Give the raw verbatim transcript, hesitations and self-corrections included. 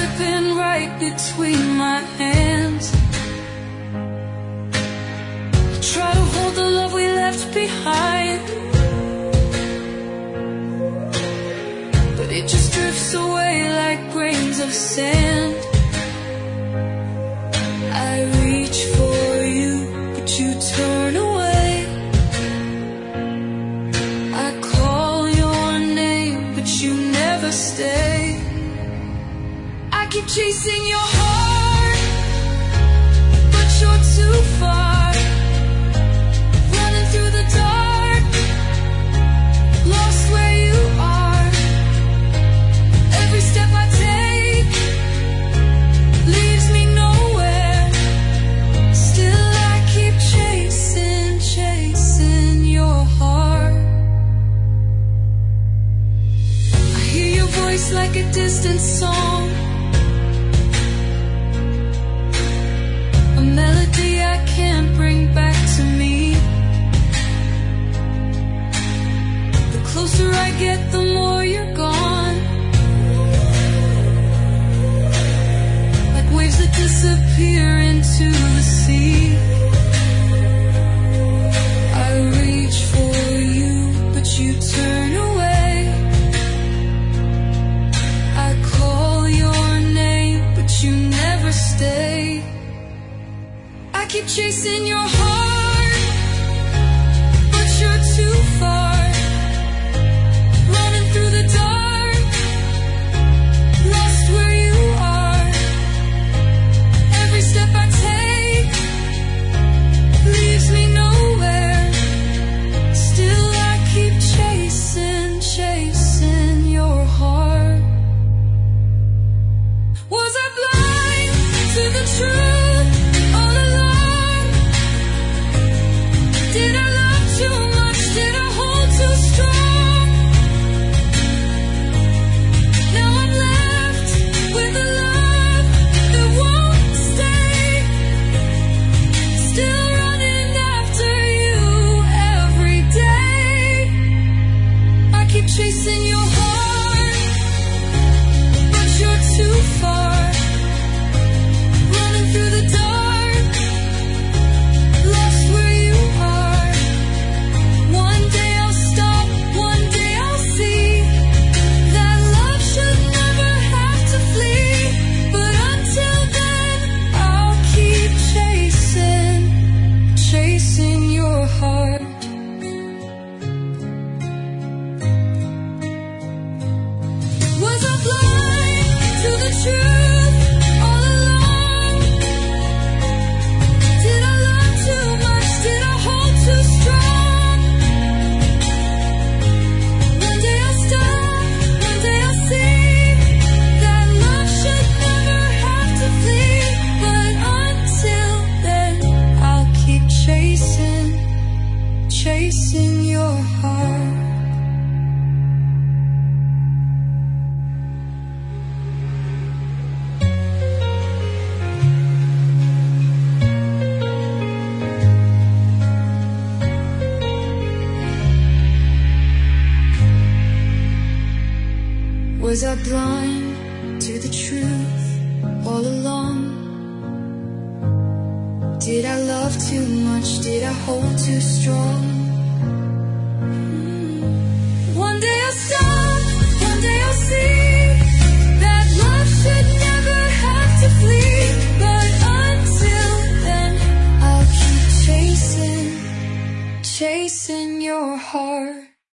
slipping right between my hands. I try to hold the love we left behind, but it just drifts away like grains of sand. I reach for you, but you turn away. I call your name, but you never stay. I keep chasing your heart, but you're too far. Running through the dark, lost where you are. Every step I take leaves me nowhere. Still I keep chasing, chasing your heart. I hear your voice like a distant song, a melody I can't bring back to me. The closer I get, the more you're gone. Like waves that disappear into the sea. I reach for you, but you turn away. I call your name, but you never stay. I keep chasing your heart, but you're too far. Running through the dark, lost where you are. Every step I take leaves me nowhere. Still I keep chasing, chasing your heart. Was I blind to the truth all along? Did I love too much? Did I hold too strong? Now I'm left with a love that won't stay. Still running after you every day. I keep chasing your heart, but you're too far. Running through the dark, lost where you are. One day I'll stop, one day I'll see that love should never have to flee. But until then, I'll keep chasing, chasing your heart. Was I blind to the truth all along? Did I love too much? Did I hold too strong? One day I'll stop, one day I'll see that love should never have to flee. But until then, I'll keep chasing, chasing your heart. Was I blind to the truth all along? Did I love too much? Did I hold too strong? One day I'll stop, one day I'll see that love should never have to flee. But until then, I'll keep chasing, chasing your heart.